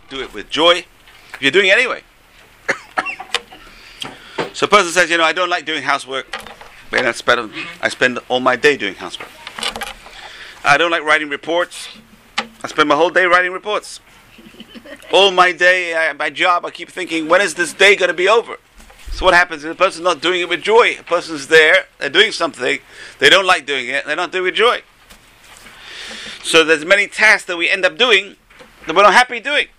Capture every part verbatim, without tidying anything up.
do it with joy. If you're doing it anyway. So a person says, you know, I don't like doing housework. But that's better. I spend all my day doing housework. I don't like writing reports. I spend my whole day writing reports. All my day, I, my job, I keep thinking, when is this day going to be over? So what happens if a person's not doing it with joy? A person's there, they're doing something, they don't like doing it, they're not doing it with joy. So there's many tasks that we end up doing that we're not happy doing.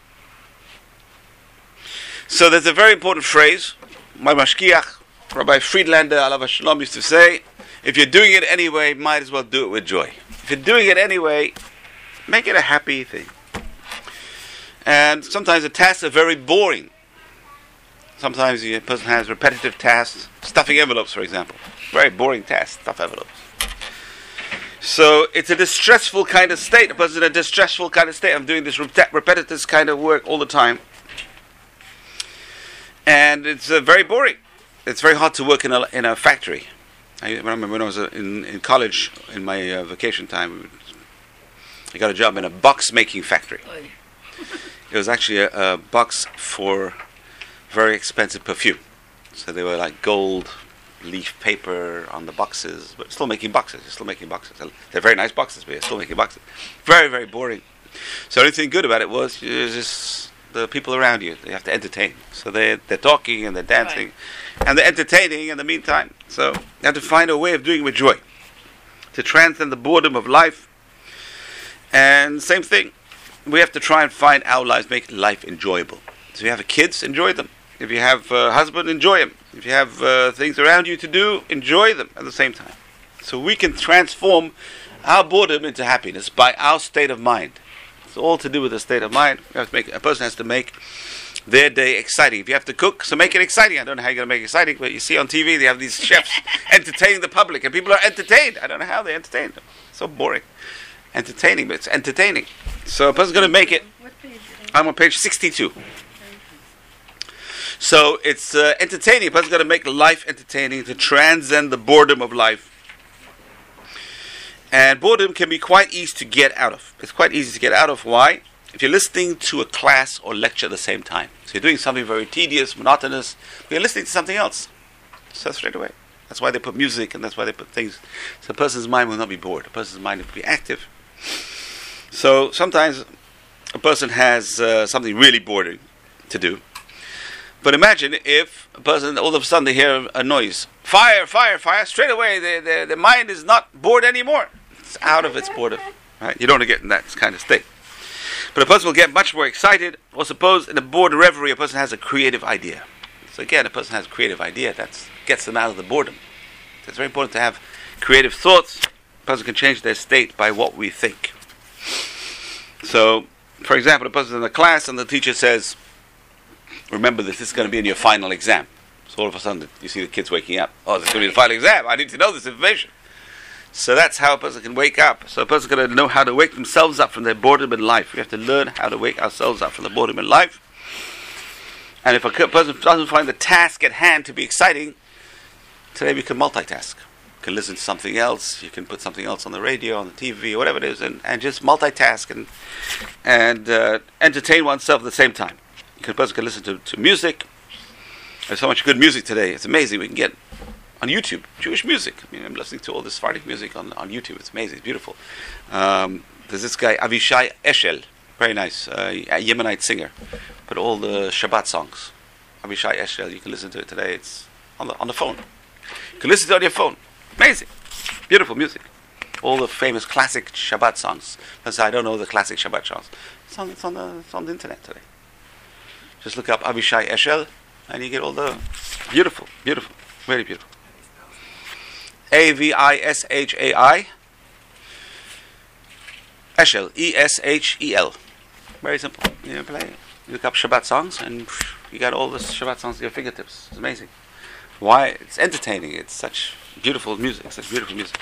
So there's a very important phrase, my mashkiach, Rabbi Friedlander, alav shalom, used to say, if you're doing it anyway, might as well do it with joy. If you're doing it anyway, make it a happy thing. And sometimes the tasks are very boring. Sometimes a person has repetitive tasks, stuffing envelopes, for example. Very boring task, stuff envelopes. So it's a distressful kind of state. A person in a distressful kind of state. I'm doing this rep- repetitive kind of work all the time. And it's uh, very boring. It's very hard to work in a, in a factory. I remember when I was uh, in, in college, in my uh, vacation time, I got a job in a box making factory. It was actually a, a box for very expensive perfume. So they were like gold leaf paper on the boxes, but still making boxes. You're still making boxes. They're very nice boxes, but you're still making boxes. Very, very boring. So the only thing good about it was just the people around you. They have to entertain. So they they're talking and they're dancing, right. And they're entertaining in the meantime. So you have to find a way of doing it with joy, to transcend the boredom of life. And same thing, we have to try and find our lives, make life enjoyable. So if you have kids, enjoy them. If you have a husband, enjoy them. If you have uh, things around you to do, enjoy them at the same time. So we can transform our boredom into happiness by our state of mind. It's all to do with the state of mind. You have to make, a person has to make their day exciting. If you have to cook, so make it exciting. I don't know how you're going to make it exciting, but you see on T V, they have these chefs entertaining the public, and people are entertained. I don't know how they entertain them. So boring. Entertaining, but it's entertaining. So a person's going to make it. What page? I'm on page sixty-two. So it's uh, entertaining. A person's going to make life entertaining, to transcend the boredom of life. And boredom can be quite easy to get out of. It's quite easy to get out of. Why? If you're listening to a class or lecture at the same time. So you're doing something very tedious, monotonous, but you're listening to something else. So straight away. That's why they put music, and that's why they put things. So a person's mind will not be bored. A person's mind will be active. So sometimes a person has uh, something really boring to do. But imagine if a person, all of a sudden they hear a noise. Fire, fire, fire. Straight away, the, the, the mind is not bored anymore. It's out of its boredom. Right? You don't want to get in that kind of state. But a person will get much more excited. Or suppose in a bored reverie, a person has a creative idea. So again, a person has a creative idea. That gets them out of the boredom. So it's very important to have creative thoughts. A person can change their state by what we think. So, for example, a person in the class and the teacher says, remember this, this is going to be in your final exam. So all of a sudden you see the kids waking up. Oh, this is going to be the final exam. I need to know this information. So that's how a person can wake up. So a person's going to know how to wake themselves up from their boredom in life. We have to learn how to wake ourselves up from the boredom in life. And if a person doesn't find the task at hand to be exciting, today we can multitask. You can listen to something else. You can put something else on the radio, on the T V, or whatever it is, and, and just multitask and and uh, entertain oneself at the same time. A person can listen to, to music. There's so much good music today. It's amazing. We can get on YouTube Jewish music. I mean, I'm listening to all this Sephardic music on, on YouTube. It's amazing. It's beautiful. Um, there's this guy Avishai Eshel, very nice, uh, a Yemenite singer. But all the Shabbat songs, Avishai Eshel, you can listen to it today. It's on the on the phone. You can listen to it on your phone. Amazing, beautiful music. All the famous classic Shabbat songs. Because I don't know the classic Shabbat songs. It's on, it's on the it's on the internet today. Just look up Avishai Eshel, and you get all the beautiful, beautiful, very beautiful. A V I S H A I Eshel, E S H E L. Very simple. You play it. You look up Shabbat songs, and you got all the Shabbat songs at your fingertips. It's amazing. Why? It's entertaining. It's such beautiful music. Such beautiful music.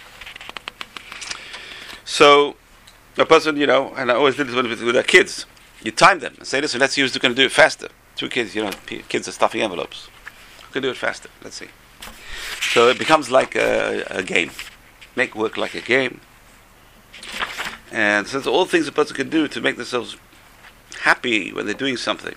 So, a person, you know, and I always did this with, with our kids. You time them and say, listen, let's see who's going to do it faster. Two kids, you know, kids are stuffing envelopes. Who can do it faster? Let's see. So it becomes like a, a game. Make work like a game. And so it's all things a person can do to make themselves happy when they're doing something.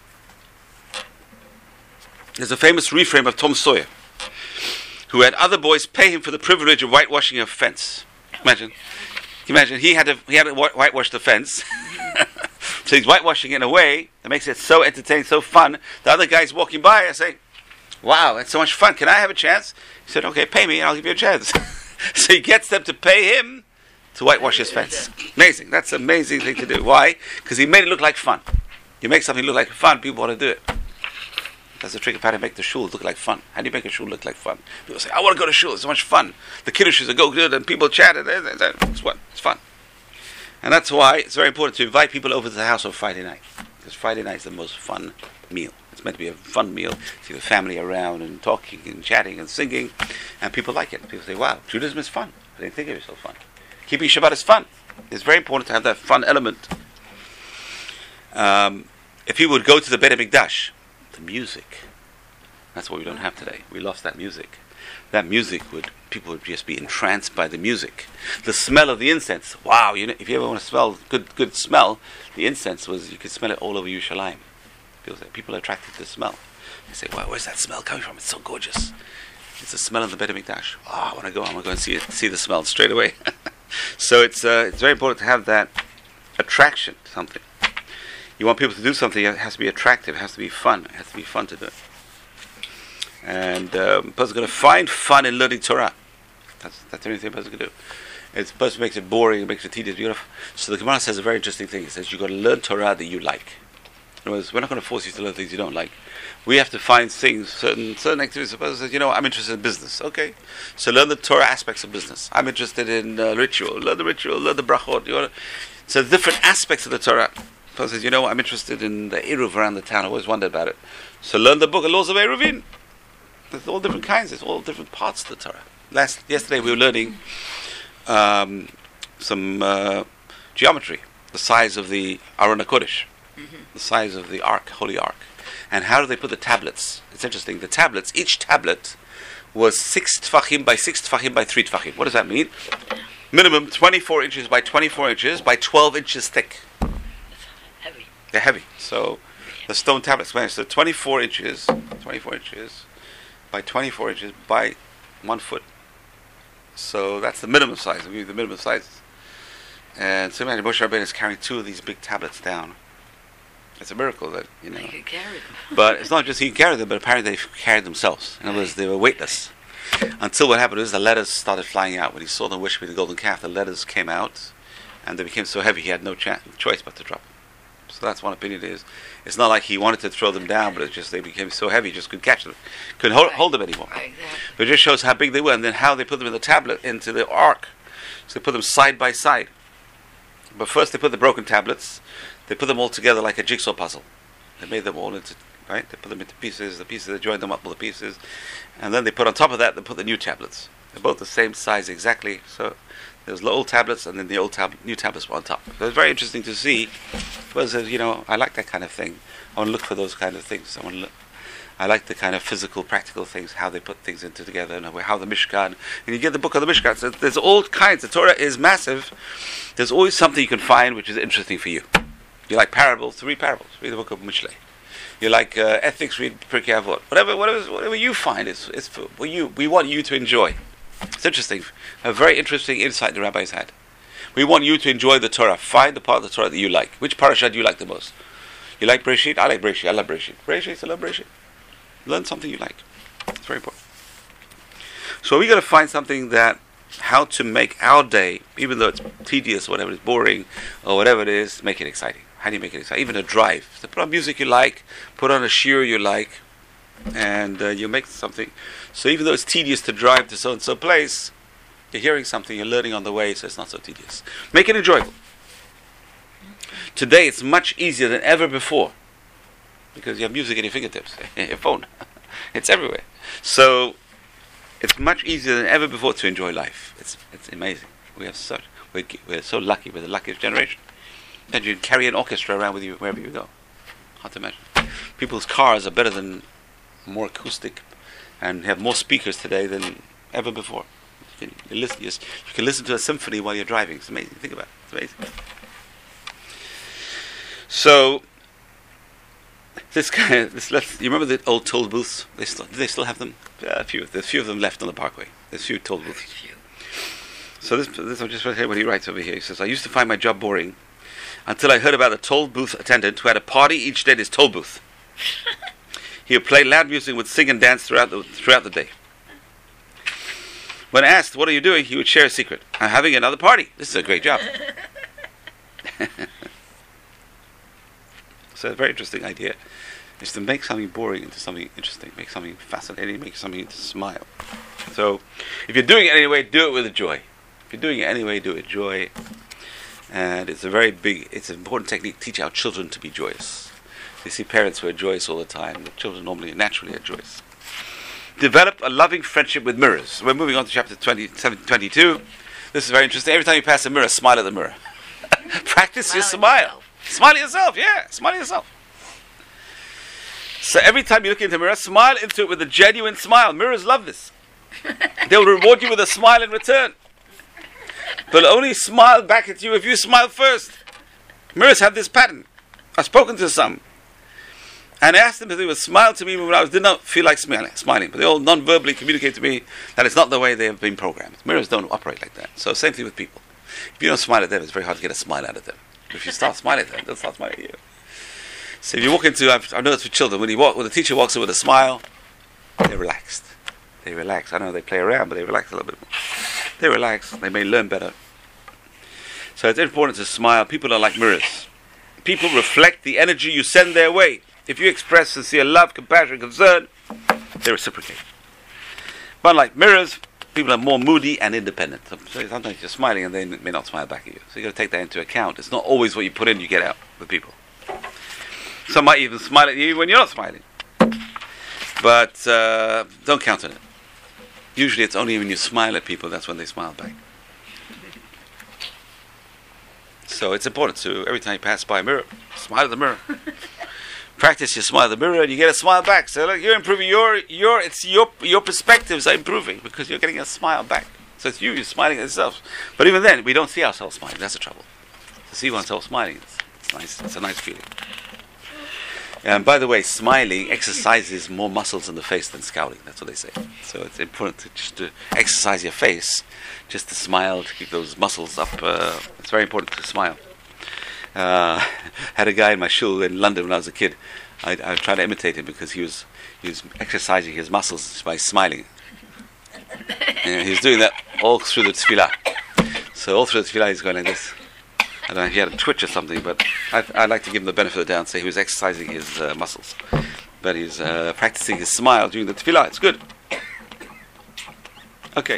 There's a famous reframe of Tom Sawyer, who had other boys pay him for the privilege of whitewashing a fence. Imagine, imagine he had to he had to whitewash the fence, so he's whitewashing it in a way that makes it so entertaining, so fun. The other guys walking by are saying, "Wow, that's so much fun! Can I have a chance?" He said, "Okay, pay me, and I'll give you a chance." So he gets them to pay him to whitewash his fence. Amazing! That's an amazing thing to do. Why? Because he made it look like fun. You make something look like fun, people want to do it. That's the trick of how to make the shul look like fun. How do you make a shul look like fun? People say, "I want to go to shul. It's so much fun. The kiddush are go good, and people chat. And it's what? It's fun." And that's why it's very important to invite people over to the house on Friday night, because Friday night is the most fun meal. It's meant to be a fun meal. See the family around and talking and chatting and singing, and people like it. People say, "Wow, Judaism is fun. I didn't think it was so fun." Keeping Shabbat is fun. It's very important to have that fun element. Um, if you would go to the Beit HaMikdash, the music, that's what we don't have today. We lost that music. That music would, people would just be entranced by the music. The smell of the incense, wow, you know, if you ever want to smell good good smell, the incense was, you could smell it all over Yerushalayim. People say, people are attracted to the smell. They say, wow, where's that smell coming from? It's so gorgeous. It's the smell of the Beit HaMikdash. Oh, I want to go, I want to go and see it, see the smell straight away. So it's uh, it's very important to have that attraction to something. You want people to do something, it has to be attractive, it has to be fun. It has to be fun to do it. And um, a person's going to find fun in learning Torah. That's, that's the only thing a person can do. It's, a person makes it boring, it makes it tedious. You know, so the Gemara says a very interesting thing. It says you've got to learn Torah that you like. In other words, we're not going to force you to learn things you don't like. We have to find things, certain certain activities. The person says, you know, I'm interested in business. Okay, so learn the Torah aspects of business. I'm interested in uh, ritual. Learn the ritual, learn the brachot. You know, so different aspects of the Torah. The person says, you know, I'm interested in the Eruv around the town. I always wondered about it. So learn the book of Laws of Eruvin. There's all different kinds. There's all different parts of the Torah. Last yesterday we were learning um, some uh, geometry, the size of the Aron HaKodesh, mm-hmm. the size of the Ark, Holy Ark, and how do they put the tablets? It's interesting. The tablets, each tablet was six tfachim by six tfachim by three tfachim. What does that mean? Minimum twenty-four inches by twenty-four inches by twelve inches thick. It's heavy. They're heavy. So the stone tablets, so twenty-four inches, twenty-four inches. By twenty-four inches by one foot. So that's the minimum size. We give the minimum sizes. And so imagine Moshe Rabbeinu is carrying two of these big tablets down. It's a miracle that, you know. He could carry them. But it's not just he carried them, but apparently they carried themselves. In other words, they were weightless. Until what happened is the letters started flying out. When he saw them worshiping the golden calf, the letters came out, and they became so heavy he had no cha- choice but to drop them. So that's one opinion. Is it's not like he wanted to throw them down, but it's just they became so heavy he just couldn't catch them, couldn't hold, Right. hold them anymore. Right, exactly. But it just shows how big they were, and then how they put them in the tablet into the ark. So they put them side by side. But first they put the broken tablets, they put them all together like a jigsaw puzzle. They made them all into, right? They put them into pieces. The pieces they joined them up with the pieces, and then they put on top of that they put the new tablets. They're both the same size exactly. So there's the old tablets, and then the old tab- new tablets were on top. So it's very interesting to see. Because, you know, I like that kind of thing. I want to look for those kind of things. I want to look, I like the kind of physical, practical things, how they put things into together, and how the Mishkan. And you get the book of the Mishkan. So there's all kinds. The Torah is massive. There's always something you can find which is interesting for you. You like parables? Read parables. Read the book of Mishlei. You like uh, ethics? Read Pirkei Avot. Whatever, whatever, whatever you find is, is for, for you. We want you to enjoy. It's interesting. A very interesting insight the rabbis had. We want you to enjoy the Torah. Find the part of the Torah that you like. Which parasha do you like the most? You like Breshit? I like Breshit. I love Breshit. Breshit, I love Breshit. Learn something you like. It's very important. So we got to find something that, how to make our day, even though it's tedious, whatever, it's boring, or whatever it is, make it exciting. How do you make it exciting? Even a drive. So put on music you like, put on a shir you like, and uh, you make something. So even though it's tedious to drive to so and so place, you're hearing something, you're learning on the way, so it's not so tedious. Make it enjoyable. Today it's much easier than ever before, because you have music at your fingertips, your phone. It's everywhere. So it's much easier than ever before to enjoy life. It's it's amazing. We have such we're, we're so lucky. We're the luckiest generation. And you carry an orchestra around with you wherever you go. Hard to imagine. People's cars are better than, more acoustic, and have more speakers today than ever before. You can, you listen, you can listen to a symphony while you're driving. It's amazing. Think about it. It's amazing. So this guy, this left. You remember the old toll booths? They still, do they still have them? Yeah, a few. There's a few of them left on the Parkway. There's a few toll booths. So this, this I'm just going to hear what he writes over here. He says, "I used to find my job boring until I heard about a toll booth attendant who had a party each day at his toll booth. He would play loud music and would sing and dance throughout the throughout the day. When asked, 'What are you doing?' he would share a secret. 'I'm having another party.' This is a great job." So a very interesting idea is to make something boring into something interesting, make something fascinating, make something to smile. So if you're doing it anyway, do it with a joy. If you're doing it anyway, do it with joy. And it's a very big, it's an important technique to teach our children to be joyous. You see parents who are joyous all the time. The children normally naturally are joyous. Develop a loving friendship with mirrors. We're moving on to chapter twenty-two. This is very interesting. Every time you pass a mirror, smile at the mirror. Practice Smile your at smile. yourself. Smile at yourself, yeah. Smile at yourself. So every time you look into a mirror, smile into it with a genuine smile. Mirrors love this. They'll reward you with a smile in return. They'll only smile back at you if you smile first. Mirrors have this pattern. I've spoken to some and asked them if they would smile to me when I was, did not feel like smiling, smiling. But they all non-verbally communicate to me that it's not the way they have been programmed. Mirrors don't operate like that. So same thing with people. If you don't smile at them, it's very hard to get a smile out of them. If you start smiling at them, they'll start smiling at you. So if you walk into, I've, I've noticed with children, when you walk, when the teacher walks in with a smile, they're relaxed. They relax. I know they play around, but they relax a little bit more. They relax. They may learn better. So it's important to smile. People are like mirrors. People reflect the energy you send their way. If you express sincere love, compassion, concern, they reciprocate. But unlike mirrors, people are more moody and independent. So sometimes you're smiling and they may not smile back at you. So you've got to take that into account. It's not always what you put in, you get out with people. Some might even smile at you when you're not smiling. But uh, don't count on it. Usually it's only when you smile at people, that's when they smile back. So it's important to, every time you pass by a mirror, smile at the mirror. Practice your smile at the mirror and you get a smile back. So look, you're improving your, your, it's your, your perspectives are improving because you're getting a smile back. So it's you, you're smiling at yourself. But even then, we don't see ourselves smiling. That's the trouble. To see oneself smiling, it's, it's nice. It's a nice feeling. And by the way, smiling exercises more muscles in the face than scowling. That's what they say. So it's important to just to exercise your face, just to smile, to keep those muscles up. Uh, it's very important to smile. Uh, had a guy in my shul in London when I was a kid. I, I tried to imitate him because he was he was exercising his muscles by smiling. And he was doing that all through the tefillah. So all through the tefillah he's going like this. I don't know if he had a twitch or something, but I'd, I'd like to give him the benefit of the doubt and say he was exercising his uh, muscles. But he's uh, practicing his smile during the tefillah. It's good. Okay.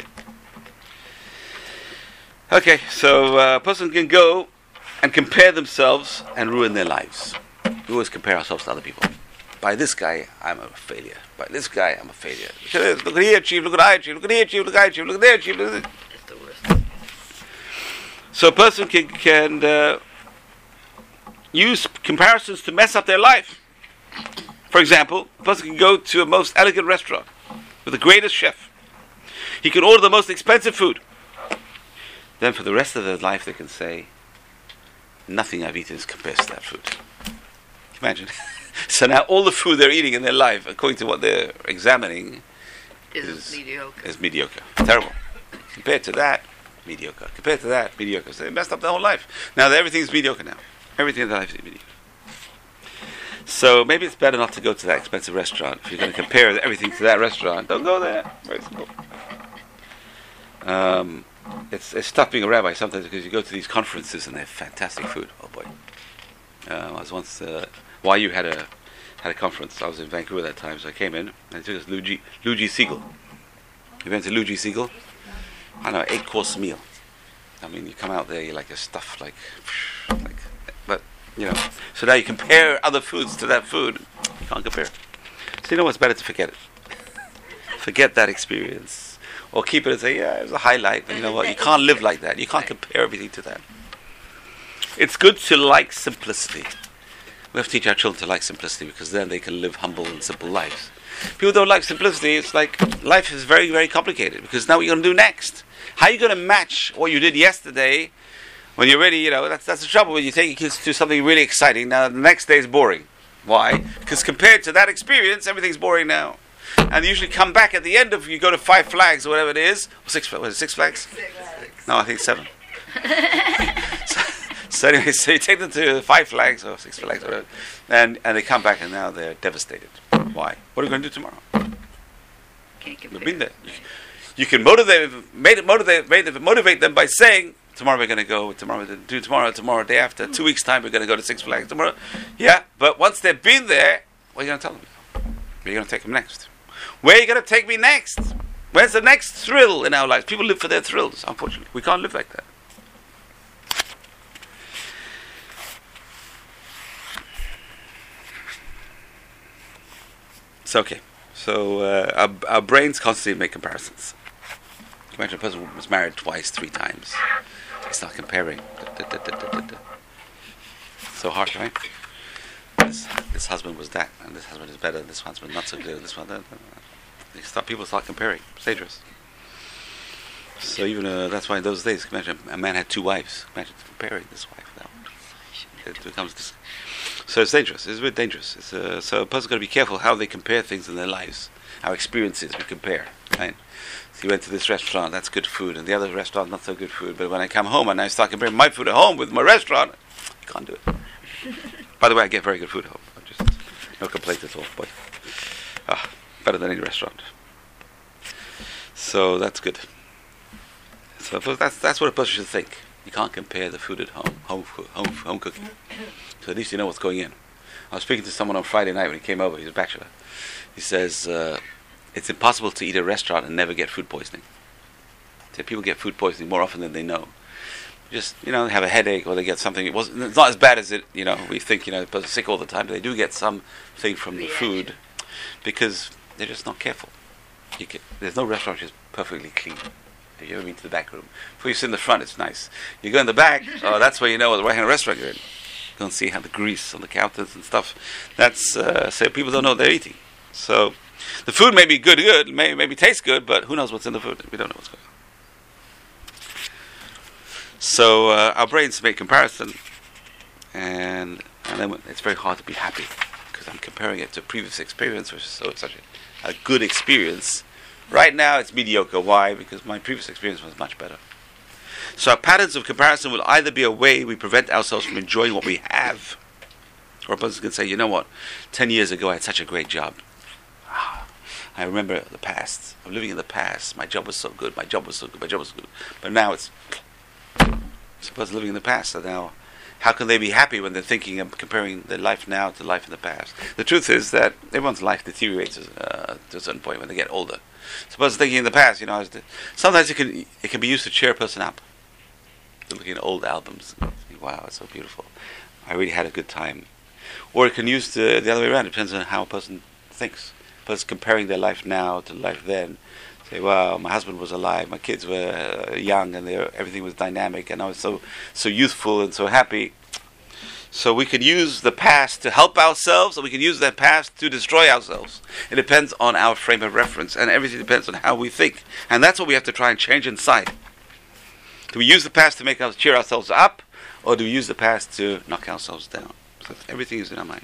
Okay, so uh, a person can go and compare themselves and ruin their lives. We always compare ourselves to other people. By this guy, I'm a failure. By this guy, I'm a failure. Look at this. Look at here, chief. Look at I, chief. Look at here, chief. Look at I, chief. Look at there, chief. Look at this. It's the worst. So a person can, can uh, use comparisons to mess up their life. For example, a person can go to a most elegant restaurant with the greatest chef. He can order the most expensive food. Then for the rest of their life they can say, nothing I've eaten compares to that food. Imagine. So now all the food they're eating in their life, according to what they're examining, Is, is mediocre. is mediocre. Terrible. Compared to that, mediocre. Compared to that, mediocre. So they messed up their whole life. Now everything's mediocre now. Everything in their life is mediocre. So maybe it's better not to go to that expensive restaurant. If you're going to compare everything to that restaurant, don't go there. Very simple. Um, it's, it's tough being a rabbi sometimes because you go to these conferences and they have fantastic food. Oh boy. Uh, I was once, uh, Y U had a had a conference. I was in Vancouver at that time, so I came in and they took us Luigi, Luigi Siegel. You went to Luigi Siegel? I don't know, eight course meal. I mean, you come out there, you're like a stuff like, like, but you know. So now you compare other foods to that food. You can't compare. So you know what's better to forget it. Forget that experience, or keep it and say, yeah, it was a highlight. But you know what? You can't live like that. You can't compare everything to that. It's good to like simplicity. We have to teach our children to like simplicity because then they can live humble and simple lives. People don't like simplicity. It's like life is very, very complicated because now what are you going to do next? How are you going to match what you did yesterday When you're ready, you know, that's that's the trouble when you take your kids to something really exciting. Now the next day is boring. Why? Because compared to that experience, everything's boring now. And they usually come back at the end of, you go to Five Flags or whatever it is. Or six, what is it, Six Flags? Six Flags. No, I think seven. so, so anyway, so you take them to Five Flags or Six Flags or whatever. And, and they come back and now they're devastated. Why? What are we going to do tomorrow? Can't compare. We've been there. You, you can motivate, made it motivate, made it motivate them by saying, tomorrow we're going to go, tomorrow we're going to do tomorrow, tomorrow, day after, two weeks' time we're going to go to Six Flags tomorrow. Yeah, but once they've been there, what are you going to tell them? Where are you going to take them next? Where are you going to take me next? Where's the next thrill in our lives? People live for their thrills, unfortunately. We can't live like that. It's okay. So uh, our, our brains constantly make comparisons. Imagine a person who was married twice, three times. They start comparing. Da, da, da, da, da, da. So hard, right? This, this husband was that, and this husband is better, and this husband not so good, this one. Da, da, da. They start, people start comparing. It's dangerous. So even uh, that's why in those days, imagine a man had two wives. Imagine comparing this wife with that one. It becomes this. So it's dangerous. It's very dangerous. It's, uh, so a person's got to be careful how they compare things in their lives. Our experiences we compare, right? So you went to this restaurant, that's good food, and the other restaurant, not so good food. But when I come home and I start comparing my food at home with my restaurant, you can't do it. By the way, I get very good food at home. I'm just no complaints at all, but ah, better than any restaurant. So that's good. So that's that's what a person should think. You can't compare the food at home, home, home, home cooking. So at least you know what's going in. I was speaking to someone on Friday night when he came over. He's a bachelor. He says uh, it's impossible to eat at a restaurant and never get food poisoning. So people get food poisoning more often than they know. Just, you know, they have a headache or they get something. It wasn't. It's not as bad as it. You know, we think, you know, the person's sick all the time, but they do get something from the food because they're just not careful. You can, there's no restaurant which is perfectly clean. Have you ever been to the back room? Before you sit in the front, it's nice. You go in the back, oh, that's where you know what kind of restaurant you're in. You don't see how the grease on the counters and stuff. That's uh, so people don't know what they're eating. So the food may be good, good, may maybe taste good, but who knows what's in the food? We don't know what's going on. So uh, our brains make comparison, and and then it's very hard to be happy because I'm comparing it to a previous experience, which is so such a, a good experience. Right now it's mediocre. Why? Because my previous experience was much better. So our patterns of comparison will either be a way we prevent ourselves from enjoying what we have, or a person can say, you know what, ten years ago I had such a great job. I remember the past. I'm living in the past. My job was so good. My job was so good. My job was so good. But now it's suppose living in the past. So now, how can they be happy when they're thinking of comparing their life now to life in the past? The truth is that everyone's life deteriorates uh, to a certain point when they get older. Suppose thinking in the past, you know, sometimes it can it can be used to cheer a person up. They're looking at old albums. Wow, it's so beautiful. I really had a good time. Or it can use the, the other way around. It depends on how a person thinks. A person comparing their life now to life then. Say, wow, my husband was alive, my kids were uh, young, and they were, everything was dynamic, and I was so so youthful and so happy. So we could use the past to help ourselves, or we can use that past to destroy ourselves. It depends on our frame of reference, and everything depends on how we think. And that's what we have to try and change inside. Do we use the past to make us cheer ourselves up, or do we use the past to knock ourselves down? So everything is in our mind.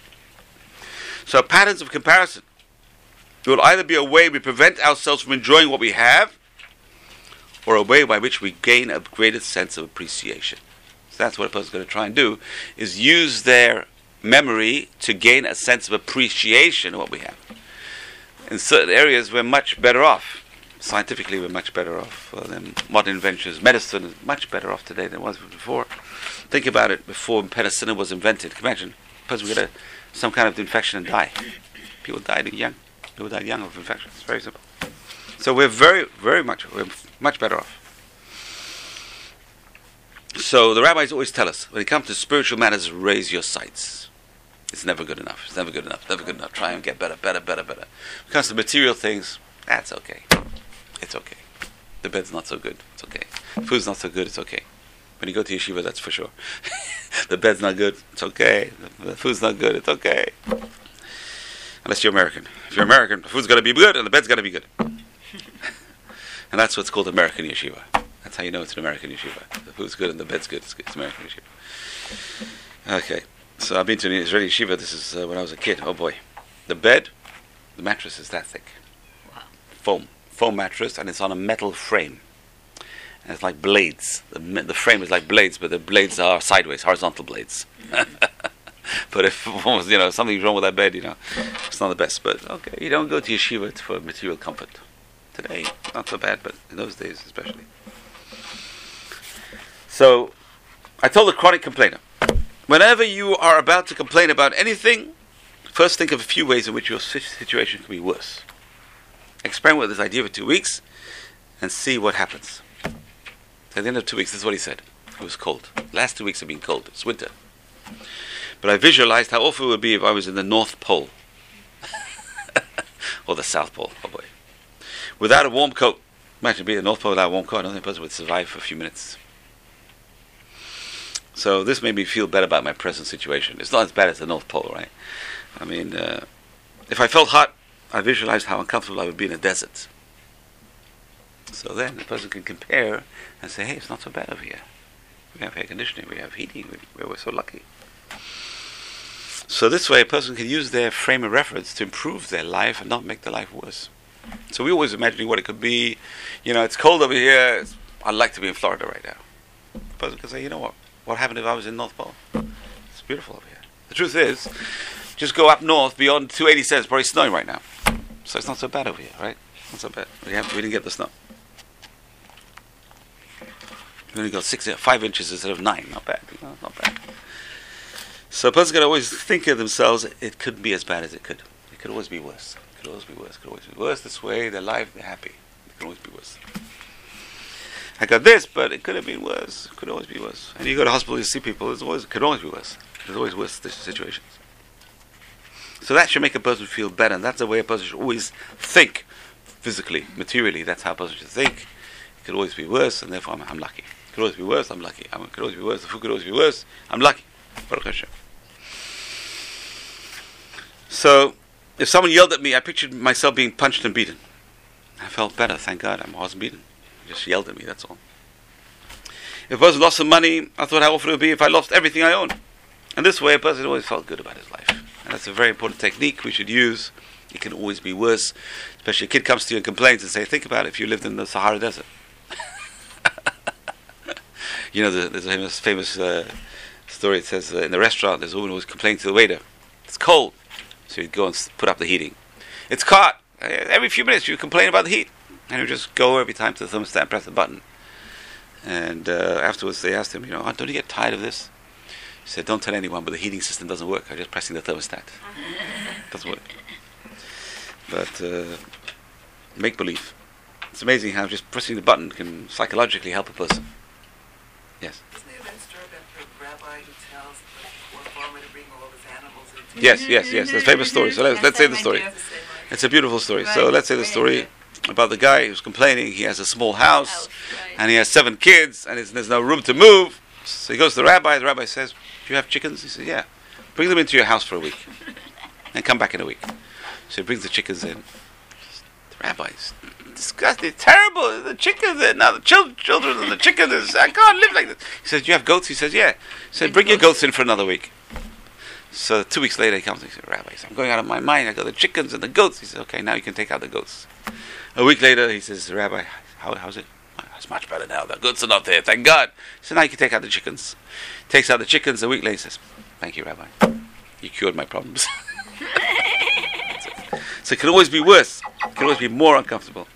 So patterns of comparison. It will either be a way we prevent ourselves from enjoying what we have, or a way by which we gain a greater sense of appreciation. So that's what a person's going to try and do, is use their memory to gain a sense of appreciation of what we have. In certain areas, we're much better off. Scientifically, we're much better off uh, than modern inventions. Medicine is much better off today than it was before. Think about it, before penicillin was invented. Imagine, a person would get a, some kind of infection and die. People died young. People died young of infection. It's very simple. So we're very, very much, we're much better off. So the rabbis always tell us, when it comes to spiritual matters, raise your sights. It's never good enough. It's never good enough. Never good enough. Try and get better, better, better, better. When it comes to material things, that's okay. It's okay. The bed's not so good. It's okay. Food's not so good. It's okay. When you go to yeshiva, that's for sure. The bed's not good. It's okay. The food's not good. It's okay. Unless you're American. If you're American, the food's got to be good and the bed's got to be good. And that's what's called American yeshiva. That's how you know it's an American yeshiva. The food's good and the bed's good. It's, good. It's American yeshiva. Okay, so I've been to an Israeli yeshiva. This is uh, when I was a kid. Oh boy. The bed, the mattress is that thick. Wow. Foam. Foam mattress, and it's on a metal frame. And it's like blades. The, the frame is like blades, but the blades are sideways, horizontal blades. But if you know something's wrong with that bed, you know, it's not the best. But okay, you don't go to yeshiva for material comfort. Today, not so bad, but in those days especially. So, I told the chronic complainer, whenever you are about to complain about anything, first think of a few ways in which your situation can be worse. Experiment with this idea for two weeks and see what happens. At the end of two weeks, this is what he said. It was cold. The last two weeks have been cold. It's winter. But I visualized how awful it would be if I was in the North Pole. Or the South Pole, oh boy. Without a warm coat. Imagine being in the North Pole without a warm coat. I don't think a person would survive for a few minutes. So this made me feel better about my present situation. It's not as bad as the North Pole, right? I mean, uh, if I felt hot, I visualized how uncomfortable I would be in a desert. So then the person can compare and say, hey, it's not so bad over here. We have air conditioning, we have heating, we, we're so lucky. So this way a person can use their frame of reference to improve their life and not make their life worse. So we're always imagining what it could be. You know, it's cold over here. It's, I'd like to be in Florida right now. The person can say, you know what? What happened if I was in North Pole? It's beautiful over here. The truth is, just go up north beyond two eighty-seven. It's probably snowing right now. So it's not so bad over here, right? Not so bad. We, have, we didn't get the snow. We only got six, five inches instead of nine. Not bad. You know, not bad. So a person can always think of themselves, it could be as bad as it could. It could always be worse. It could always be worse. It could always be worse. This way, their life, they're happy. It could always be worse. I got this, but it could have been worse. It could always be worse. And you go to hospital, you see people, it's always, it could always be worse. There's always worse situations. So that should make a person feel better. And that's the way a person should always think physically, materially. That's how a person should think. It could always be worse, and therefore I'm, I'm lucky. It could always be worse, I'm lucky. I mean, it could always be worse, the food could always be worse, I'm lucky. Baruch Hashem. So, if someone yelled at me, I pictured myself being punched and beaten. I felt better, thank God. I wasn't beaten. He just yelled at me, that's all. If a person lost some money, I thought how awful it would be if I lost everything I owned. And this way, a person always felt good about his life. And that's a very important technique we should use. It can always be worse. Especially a kid comes to you and complains and say, think about it if you lived in the Sahara Desert. You know, the, there's a famous, famous uh, story. It says uh, in the restaurant, there's a woman who was complaining to the waiter. It's cold. So he'd go and put up the heating. It's hot. Every few minutes you complain about the heat. And he would just go every time to the thermostat and press the button. And uh, afterwards they asked him, you know, oh, don't you get tired of this? He said, don't tell anyone, but the heating system doesn't work. I'm just pressing the thermostat. It doesn't work. But uh, make believe. It's amazing how just pressing the button can psychologically help a person. Yes? Isn't there that story about the rabbi who tells the poor farmer to bring all his animals into Yes, yes, yes. That's a famous story. So let's, let's say the story. It's a beautiful story. So let's say the story about the guy who's complaining. He has a small house, and he has seven kids, and there's no room to move. So he goes to the rabbi. The rabbi says, do you have chickens? He says, yeah. Bring them into your house for a week, and come back in a week. So he brings the chickens in. The rabbi's disgusting, terrible. The chickens, are now the chil- children and the chickens. I can't live like this. He says, do you have goats? He says, yeah. He said, bring your goats in for another week. So two weeks later he comes and he says, Rabbi, I'm going out of my mind. I got the chickens and the goats. He says, okay, now you can take out the goats. A week later he says, Rabbi, how, how's it? It's much better now. The goats are not there, thank God. So now you can take out the chickens. Takes out the chickens. A week later he says, thank you, Rabbi. You cured my problems. So it can always be worse. It can always be more uncomfortable.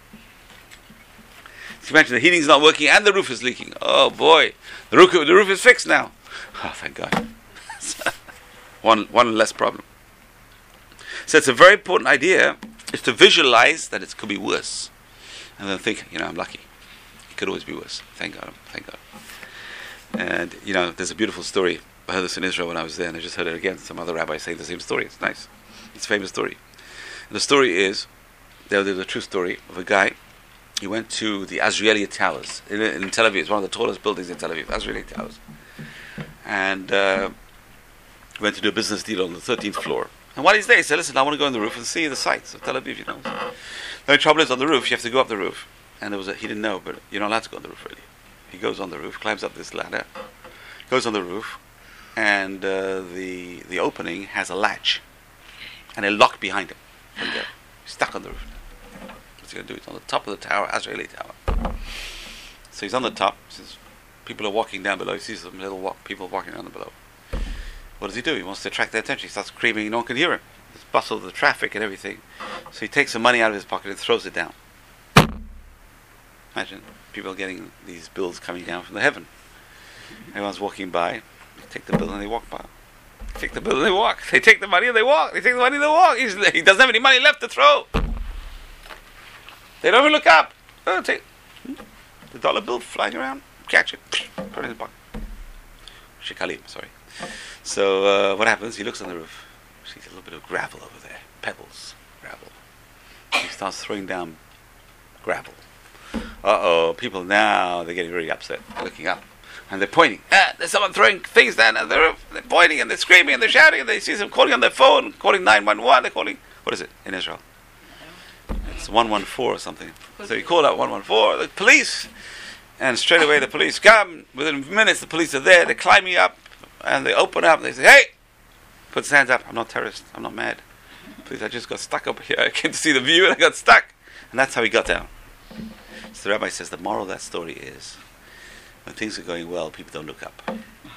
So imagine the heating's not working and the roof is leaking. Oh boy, the roof, the roof is fixed now. Oh, thank God. one, one less problem. So it's a very important idea is to visualize that it could be worse, and then think, you know, I'm lucky. It could always be worse. Thank God. Thank God. And you know, there's a beautiful story. I heard this in Israel when I was there, and I just heard it again. Some other rabbis saying the same story. It's nice. It's a famous story. And the story is, there was a true story of a guy. He went to the Azrieli Towers in, in Tel Aviv. It's one of the tallest buildings in Tel Aviv, Azrieli Towers. And uh, went to do a business deal on the thirteenth floor. And while he's there, he said, listen, I want to go on the roof and see the sights of Tel Aviv, you know. The only trouble is on the roof, you have to go up the roof. and there was a, he didn't know, but you're not allowed to go on the roof really. He goes on the roof, climbs up this ladder, goes on the roof, and uh, the the opening has a latch and a lock behind him. And go. He's stuck on the roof. What's he going to do? He's on the top of the tower, Azraeli Tower. So he's on the top. Says, people are walking down below. He sees some little walk, people walking down below. What does he do? He wants to attract their attention. He starts screaming. No one can hear him. There's bustle of the traffic and everything. So he takes some money out of his pocket and throws it down. Imagine people getting these bills coming down from the heaven. Everyone's walking by. They take the bill and they walk by. They take the bill and they walk. They take the money and they walk. They take the money and they walk. He's, he doesn't have any money left to throw. They don't even look up. Oh, take the dollar bill flying around. Catch it. Put it in his pocket. Shekalim, sorry. So uh, what happens? He looks on the roof. Sees a little bit of gravel over there. Pebbles. Gravel. He starts throwing down gravel. Uh-oh. People now, they're getting really upset. Looking up. And they're pointing. Ah, there's someone throwing things down on the roof. They're pointing and they're screaming and they're shouting and they see them calling on their phone, calling nine one one. They're calling, what is it in Israel? It's one one four or something. So you call out one one four, the police. And straight away the police come. Within minutes the police are there. They're climbing up and they open up. They say, hey! Puts his hands up. I'm not terrorist. I'm not mad. Please, I just got stuck up here. I came to see the view and I got stuck. And that's how he got down. So the rabbi says the moral of that story is, when things are going well, people don't look up.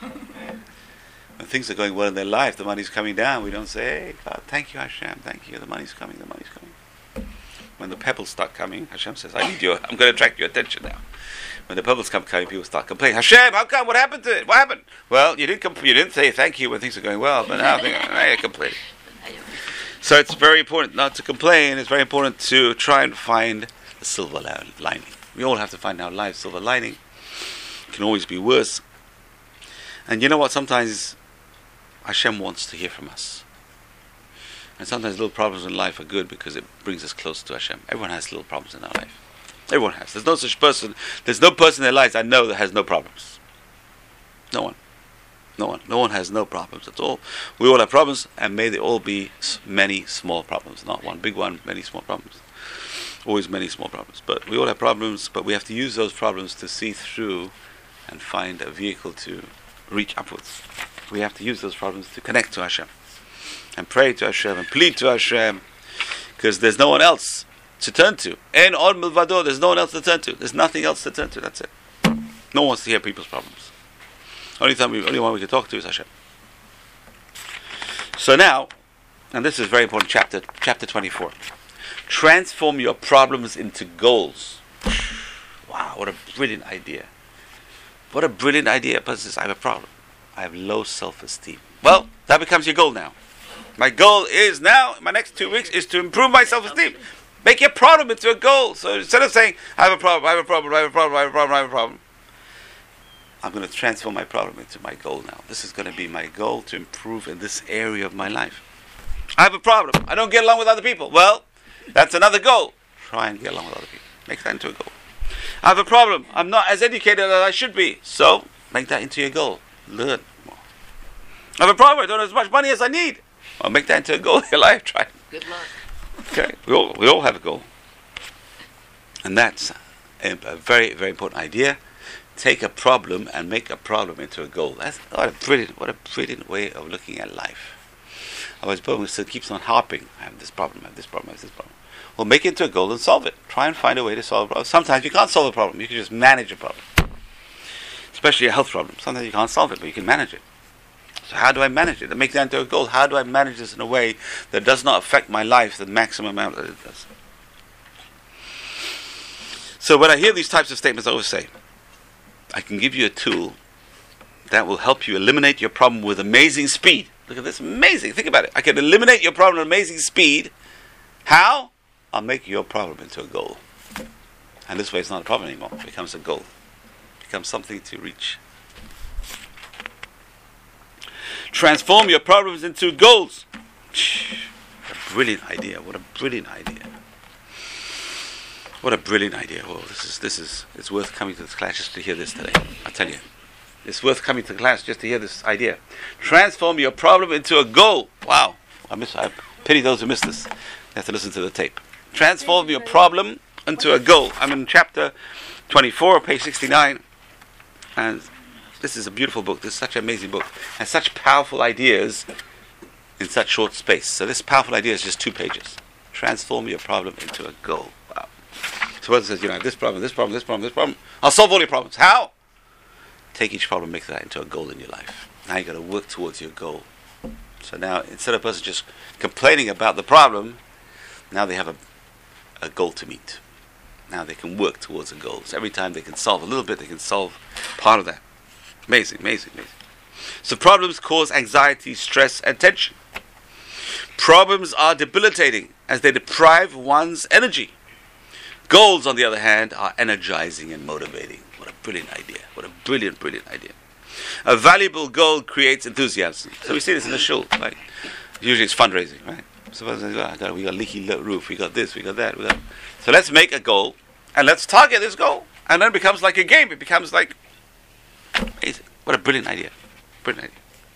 When things are going well in their life, the money's coming down. We don't say, hey, God, thank you, Hashem, thank you. The money's coming, the money's coming. When the pebbles start coming, Hashem says, I need you. I'm going to attract your attention now. When the pebbles come coming, people start complaining. Hashem, how come? What happened to it? What happened? Well, you didn't comp- you didn't say thank you when things are going well, but now, now you're complaining. So it's very important not to complain. It's very important to try and find the silver lining. We all have to find our life's silver lining. It can always be worse. And you know what? Sometimes Hashem wants to hear from us. And sometimes little problems in life are good because it brings us close to Hashem. Everyone has little problems in our life. Everyone has. There's no such person. There's no person in their lives I know that has no problems. No one. No one. No one has no problems at all. We all have problems, and may they all be many small problems. Not one big one, many small problems. Always many small problems. But we all have problems, but we have to use those problems to see through and find a vehicle to reach upwards. We have to use those problems to connect to Hashem and pray to Hashem and plead to Hashem, because there's no one else to turn to. En od milvado, there's no one else to turn to. There's nothing else to turn to. That's it. No one wants to hear people's problems. Only time we, only one we can talk to is Hashem. So now, and this is very important, chapter chapter twenty-four. Transform your problems into goals. Wow, what a brilliant idea. What a brilliant idea. But says, I have a problem. I have low self-esteem. Well, that becomes your goal now. My goal is now, in my next two weeks, is to improve my self-esteem. Make your problem into a goal. So instead of saying, I have a problem, I have a problem, I have a problem, I have a problem, I have a problem, I'm going to transform my problem into my goal now. This is going to be my goal to improve in this area of my life. I have a problem. I don't get along with other people. Well, that's another goal. Try and get along with other people. Make that into a goal. I have a problem. I'm not as educated as I should be. So, make that into your goal. Learn more. I have a problem. I don't have as much money as I need. Well, make that into a goal in your life. Try. Good luck. Okay. We all, we all have a goal. And that's a, a very, very important idea. Take a problem and make a problem into a goal. That's what a brilliant, what a brilliant way of looking at life. Otherwise, problem still keeps on harping. I have this problem, I have this problem, I have this problem. Well, make it into a goal and solve it. Try and find a way to solve a problem. Sometimes you can't solve a problem. You can just manage a problem. Especially a health problem. Sometimes you can't solve it, but you can manage it. So how do I manage it? And make that into a goal. How do I manage this in a way that does not affect my life the maximum amount that it does? So when I hear these types of statements, I always say, I can give you a tool that will help you eliminate your problem with amazing speed. Look at this, amazing. Think about it. I can eliminate your problem with amazing speed. How? I'll make your problem into a goal. And this way it's not a problem anymore. It becomes a goal. It becomes something to reach. Transform your problems into goals. What a brilliant idea. What a brilliant idea. What a brilliant idea. Oh, this is, this is, it's worth coming to this class just to hear this today. I tell you. It's worth coming to class just to hear this idea. Transform your problem into a goal. Wow. I miss, I pity those who missed this. They have to listen to the tape. Transform your problem. into a goal. I'm in chapter twenty-four, page sixty-nine, and this is a beautiful book. This is such an amazing book, and such powerful ideas in such short space. So this powerful idea is just two pages. Transform your problem into a goal. Wow. So one says, you know, I have this problem, this problem, this problem, this problem. I'll solve all your problems. How? Take each problem and make that into a goal in your life. Now you've got to work towards your goal. So now, instead of a person just complaining about the problem, now they have a, a goal to meet. Now they can work towards a goal. So every time they can solve a little bit, they can solve part of that. Amazing, amazing, amazing. So problems cause anxiety, stress, and tension. Problems are debilitating as they deprive one's energy. Goals, on the other hand, are energizing and motivating. What a brilliant idea. What a brilliant, brilliant idea. A valuable goal creates enthusiasm. So we see this in the shul. Like, usually it's fundraising, right? So we got, we got leaky roof, we got this, we got that. We got... So let's make a goal, and let's target this goal. And then it becomes like a game. It becomes like... Amazing. What a brilliant idea. Brilliant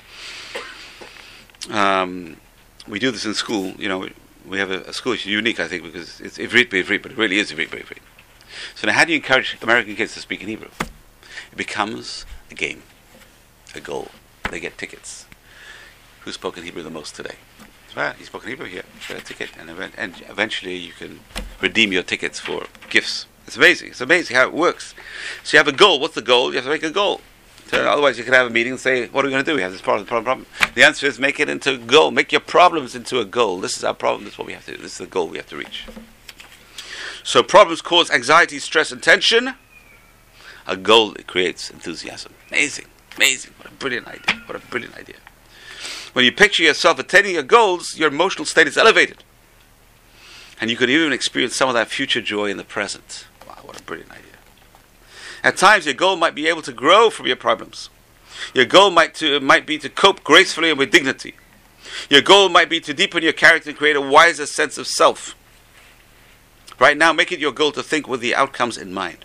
idea. Um, we do this in school. You know, we, we have a, a school which is unique, I think, because it's Ivrit B'Ivrit, but it really is Ivrit B'Ivrit. So now how do you encourage American kids to speak in Hebrew? It becomes a game, a goal. They get tickets. Who spoke in Hebrew the most today? Well, you spoke in Hebrew here. Get a ticket, and, event- and eventually you can redeem your tickets for gifts. It's amazing. It's amazing how it works. So you have a goal. What's the goal? You have to make a goal. So otherwise you could have a meeting and say, what are we going to do? We have this problem, problem, problem. The answer is make it into a goal. Make your problems into a goal. This is our problem. This is what we have to do. This is the goal we have to reach. So problems cause anxiety, stress, and tension. A goal that creates enthusiasm. Amazing. Amazing. What a brilliant idea. What a brilliant idea. When you picture yourself attaining your goals, your emotional state is elevated. And you could even experience some of that future joy in the present. Wow, what a brilliant idea. At times, your goal might be able to grow from your problems. Your goal might, to, might be to cope gracefully and with dignity. Your goal might be to deepen your character and create a wiser sense of self. Right now, make it your goal to think with the outcomes in mind.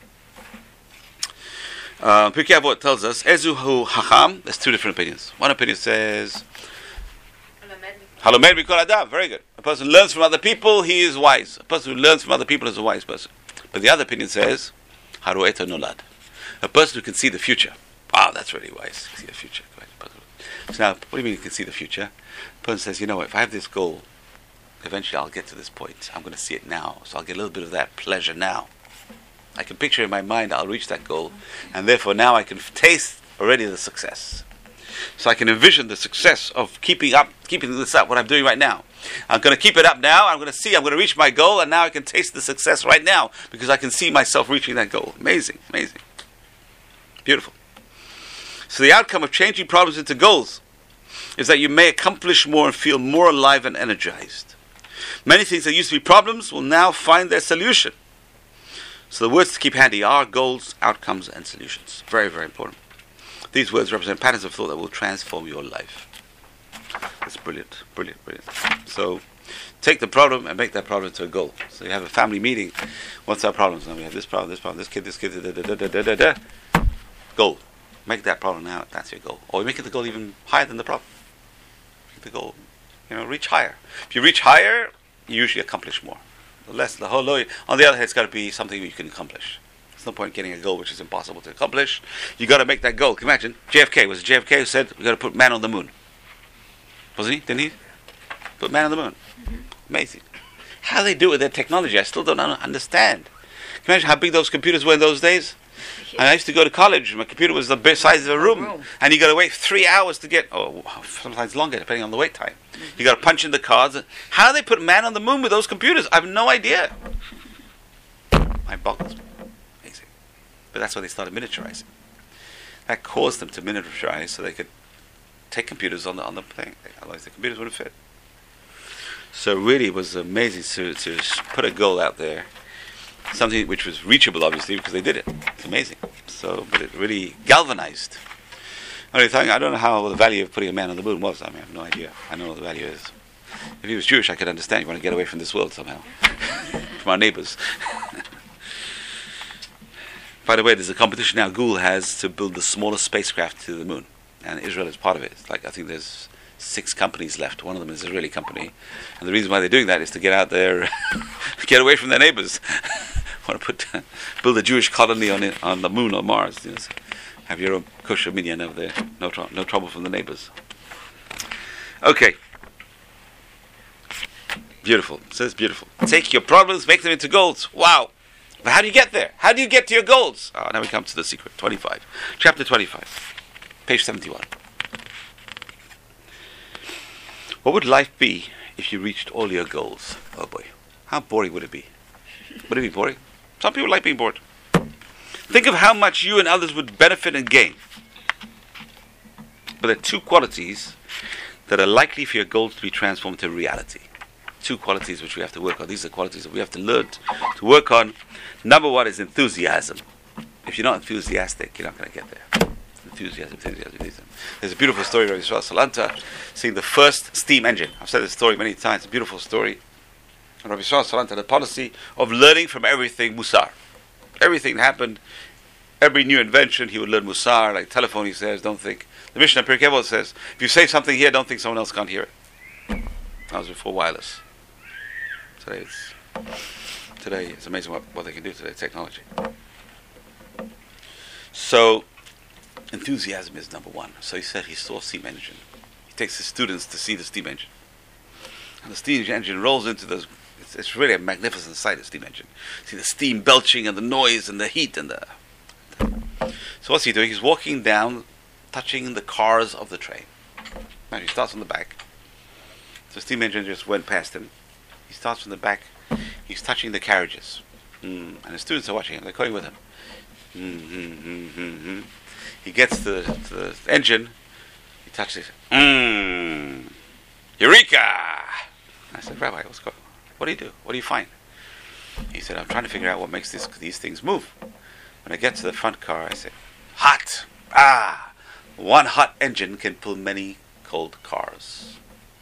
Uh, Pirkei Avot tells us, Ezuhu Hacham, there's two different opinions. One opinion says, Halomed Mikol Adam, very good. A person who learns from other people, he is wise. A person who learns from other people is a wise person. But the other opinion says, Haroeta Nolad, a person who can see the future. Wow, that's really wise. See the future. So now, what do you mean you can see the future? The person says, you know, if I have this goal, eventually I'll get to this point. I'm going to see it now. So I'll get a little bit of that pleasure now. I can picture in my mind I'll reach that goal. And therefore now I can f- taste already the success. So I can envision the success of keeping up, keeping this up, what I'm doing right now. I'm going to keep it up now. I'm going to see, I'm going to reach my goal, and now I can taste the success right now because I can see myself reaching that goal. Amazing, amazing. Beautiful. So the outcome of changing problems into goals is that you may accomplish more and feel more alive and energized. Many things that used to be problems will now find their solution. So the words to keep handy are goals, outcomes, and solutions. Very, very important. These words represent patterns of thought that will transform your life. That's brilliant, brilliant, brilliant. So, take the problem and make that problem into a goal. So you have a family meeting. What's our problems? Now we have this problem, this problem, this kid, this kid, da da da da da da da. Goal. Make that problem now. That's your goal. Or you make it the goal even higher than the problem. Make the goal, you know, reach higher. If you reach higher, you usually accomplish more. The less, the whole. On the other hand, it's got to be something you can accomplish. There's no point getting a goal which is impossible to accomplish. You got to make that goal. Can you imagine? J F K was it J F K who said we got to put man on the moon. Wasn't he? Didn't he? Put man on the moon. Mm-hmm. Amazing. How they do it with their technology, I still don't understand. Can you imagine how big those computers were in those days? And I used to go to college, and my computer was the size of a room, room. And you got to wait three hours to get, oh, sometimes longer, depending on the wait time. Mm-hmm. You got to punch in the cards. How do they put man on the moon with those computers? I have no idea. My boggles. Amazing. But that's why they started miniaturizing. That caused them to miniaturize so they could take computers on the on the thing. Otherwise the computers wouldn't fit. So really it was amazing to, to put a goal out there. Something which was reachable obviously because they did it. It's amazing. So but it really galvanized. I don't know how the value of putting a man on the moon was. I mean I have no idea. I know what the value is. If he was Jewish I could understand you want to get away from this world somehow. From our neighbors. By the way, there's a competition now Google has to build the smallest spacecraft to the moon. And Israel is part of it. It's like I think there's six companies left. One of them is an Israeli company, and the reason why they're doing that is to get out there, get away from their neighbors. Want to put build a Jewish colony on it, on the moon or Mars. You know, so have your own kosher minyan over there. No, tr- no trouble from the neighbors. Okay. Beautiful. So it's beautiful. Take your problems, make them into goals. Wow. But how do you get there? How do you get to your goals? Oh, now we come to the secret. twenty-five. Chapter twenty-five. Page seventy-one. What would life be if you reached all your goals? Oh boy. How boring would it be? Would it be boring? Some people like being bored. Think of how much you and others would benefit and gain. But there are two qualities that are likely for your goals to be transformed to reality. Two qualities which we have to work on. These are qualities that we have to learn to work on. Number one is enthusiasm. If you're not enthusiastic, you're not going to get there. Enthusiasm, enthusiasm, enthusiasm. There's a beautiful story of Rabbi Yisrael Salanta seeing the first steam engine. I've said this story many times. It's a beautiful story. And Rabbi Yisrael Salanta had a policy of learning from everything Musar. Everything that happened, every new invention, he would learn Musar. Like telephone, he says, don't think. The Mishnah Pirkei Avot says, if you say something here, don't think someone else can't hear it. That was before wireless. Today it's today it's amazing what, what they can do today, technology. So enthusiasm is number one. So he said he saw a steam engine. He takes his students to see the steam engine. And the steam engine rolls into those, it's, it's really a magnificent sight, a steam engine. See the steam belching and the noise and the heat and the... So what's he doing? He's walking down, touching the cars of the train. Now he starts on the back. So the steam engine just went past him. He starts from the back. He's touching the carriages. Mm. And the students are watching him. They're going with him. Mm-hmm. He gets to the, to the engine. He touches it. Mm. Eureka! I said, Rabbi, what's going on? What do you do? What do you find? He said, I'm trying to figure out what makes this, these things move. When I get to the front car, I said, hot! Ah! One hot engine can pull many cold cars.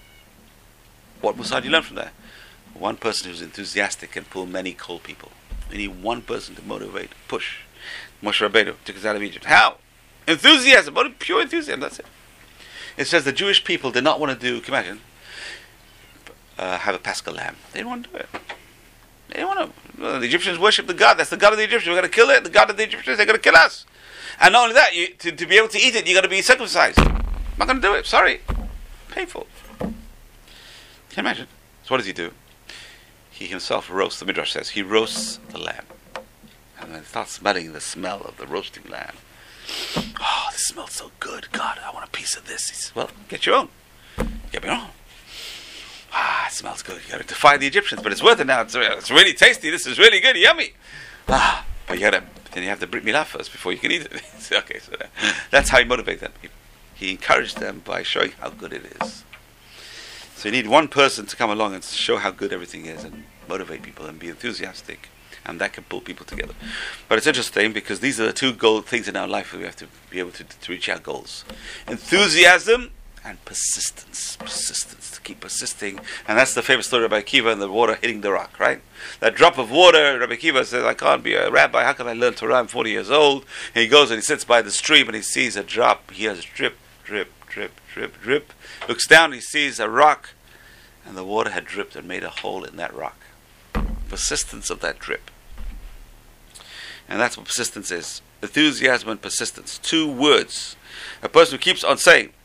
What Musar do you learn from that? One person who's enthusiastic can pull many cold people. We need one person to motivate, push. Moshe Rabbeinu took us out of Egypt. How? Enthusiasm, pure enthusiasm, that's it. It says the Jewish people did not want to do, can you imagine, uh, have a Paschal lamb. They didn't want to do it. They didn't want to. Well, the Egyptians worship the God. That's the God of the Egyptians. We're going to kill it. The God of the Egyptians, they're going to kill us. And not only that, you, to, to be able to eat it, you got to be circumcised. I'm not going to do it. Sorry. Painful. Can you imagine? So what does he do? He himself roasts, the Midrash says, he roasts the lamb. And then he starts smelling the smell of the roasting lamb. Oh, this smells so good. God, I want a piece of this. He says, well, get your own. Get your own. Ah, it smells good. You got to defy the Egyptians, but it's worth it now. It's, it's really tasty. This is really good. Yummy. Ah, but you got to, then you have to brit milah first before you can eat it. Okay, so that, that's how he motivated them. He, he encouraged them by showing how good it is. So you need one person to come along and show how good everything is and motivate people and be enthusiastic, and that can pull people together. But it's interesting because these are the two goal things in our life that we have to be able to, to reach our goals. Enthusiasm and persistence. Persistence, to keep persisting. And that's the famous story of Rabbi Akiva and the water hitting the rock, right? That drop of water, Rabbi Akiva says, I can't be a rabbi, how can I learn Torah? I'm forty years old. And he goes and he sits by the stream and he sees a drop. He hears drip, drip, drip, drip, drip. Looks down, he sees a rock, and the water had dripped and made a hole in that rock. Persistence of that drip. And that's what persistence is. Enthusiasm and persistence. Two words. A person who keeps on saying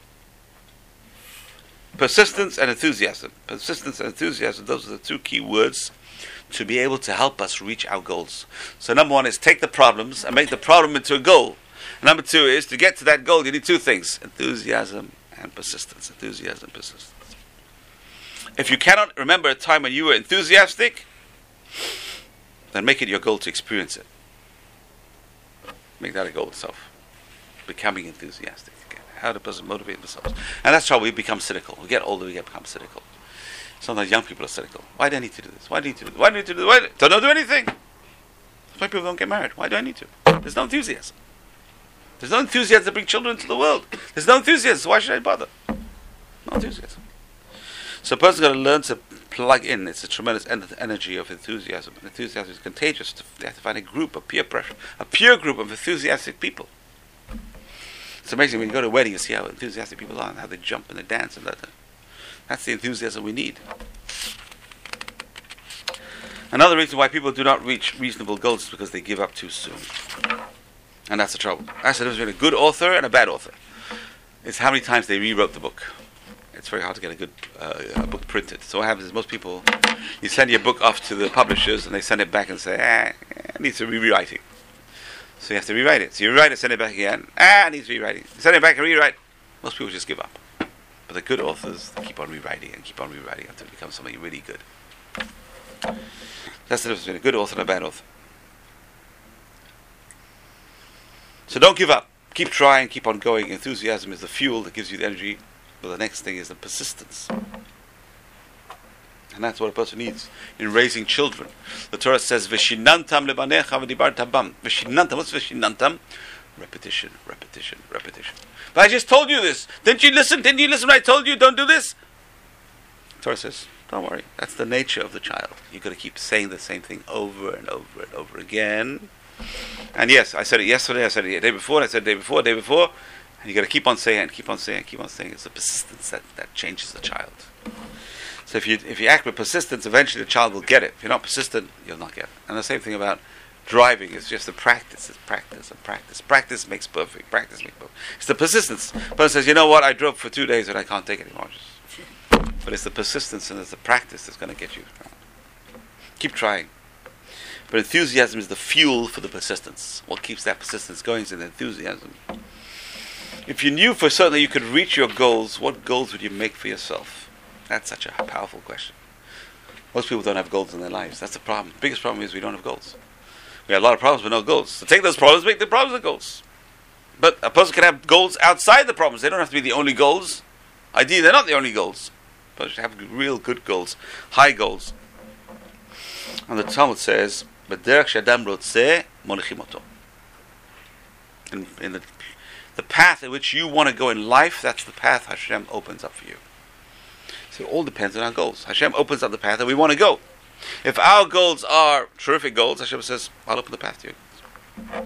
persistence and enthusiasm. Persistence and enthusiasm, those are the two key words to be able to help us reach our goals. So number one is take the problems and make the problem into a goal. Number two is to get to that goal, you need two things. Enthusiasm and persistence. Enthusiasm and persistence. If you cannot remember a time when you were enthusiastic, then make it your goal to experience it. Make that a goal itself. Becoming enthusiastic again. How to person motivate themselves. And that's how we become cynical. We get older, we get become cynical. Sometimes young people are cynical. Why do I need to do this? Why do I need to do this? Why do I need to do this? Why do I don't do anything? That's why people don't get married. Why do I need to? There's no enthusiasm. There's no enthusiasm to bring children into the world. There's no enthusiasm, so why should I bother? No enthusiasm. So a person's got to learn to plug in. It's a tremendous en- energy of enthusiasm. And enthusiasm is contagious. They have to find a group, a peer pressure, a peer group of enthusiastic people. It's amazing when you go to a wedding and see how enthusiastic people are and how they jump and they dance and that. That's the enthusiasm we need. Another reason why people do not reach reasonable goals is because they give up too soon. And that's the trouble. That's the difference between a good author and a bad author. It's how many times they rewrote the book. It's very hard to get a good uh, a book printed. So what happens is most people, you send your book off to the publishers and they send it back and say, ah, it needs some rewriting. So you have to rewrite it. So you rewrite it, send it back again. Ah, it needs rewriting. Send it back and rewrite. Most people just give up. But the good authors keep on rewriting and keep on rewriting until it becomes something really good. That's the difference between a good author and a bad author. So don't give up. Keep trying, keep on going. Enthusiasm is the fuel that gives you the energy. But the next thing is the persistence. And that's what a person needs in raising children. The Torah says, Veshinantam lebanecha v'dibartam bam. Veshinantam, what's Veshinantam? Repetition, repetition, repetition. But I just told you this. Didn't you listen? Didn't you listen when I told you don't do this? The Torah says, don't worry. That's the nature of the child. You've got to keep saying the same thing over and over and over again. And yes, I said it yesterday, I said it the day before, I said it the day before, the day before. And you've got to keep on saying it, keep on saying it, keep on saying it. It's the persistence that, that changes the child. So if you if you act with persistence, eventually the child will get it. If you're not persistent, you'll not get it. And the same thing about driving. It's just the practice. It's practice and practice. Practice makes perfect. Practice makes perfect. It's the persistence. The person says, you know what, I drove for two days and I can't take it anymore. Just But it's the persistence and it's the practice that's going to get you. Keep trying. But enthusiasm is the fuel for the persistence. What keeps that persistence going is the enthusiasm. If you knew for certain that you could reach your goals, what goals would you make for yourself? That's such a powerful question. Most people don't have goals in their lives. That's the problem. The biggest problem is we don't have goals. We have a lot of problems but no goals. So take those problems, make the problems the goals. But a person can have goals outside the problems. They don't have to be the only goals. Ideally, they're not the only goals. But you should have real good goals, high goals. And the Talmud says, "B'derech she'adam rotzeh monichim oto." In in the the path in which you want to go in life, that's the path Hashem opens up for you. So it all depends on our goals. Hashem opens up the path that we want to go. If our goals are terrific goals, Hashem says, I'll open the path to you.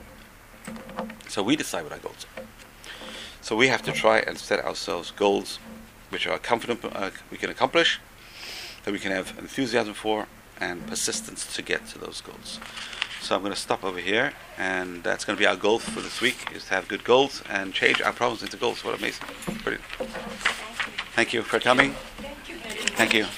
So we decide what our goals are. So we have to try and set ourselves goals which are confident uh, we can accomplish, that we can have enthusiasm for, and persistence to get to those goals. So I'm going to stop over here, and that's going to be our goal for this week, is to have good goals and change our problems into goals. What amazing. Brilliant. Thank you for coming. Thank you.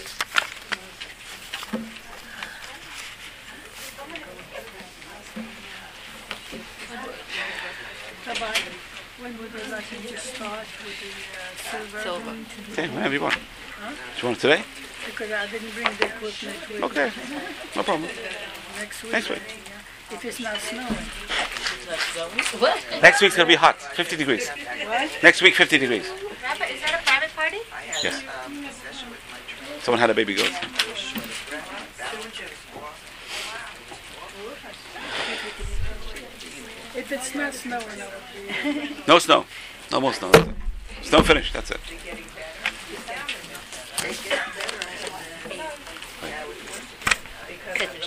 When would they like you to start with the uh, silver? Silver. Okay, whenever you want. Huh? Do you want it today? Because I didn't bring the equipment with Okay, me. no problem. Next week. Next week. Yeah. If it's not snowing. What? Next week's going to be hot, fifty degrees. What? Next week, fifty degrees. Rabbi, is that a private party? Yes. Someone had a baby goat. If it's not snowing, I would be. No snow. No more snow. That's it. Snow finished, that's it. Good.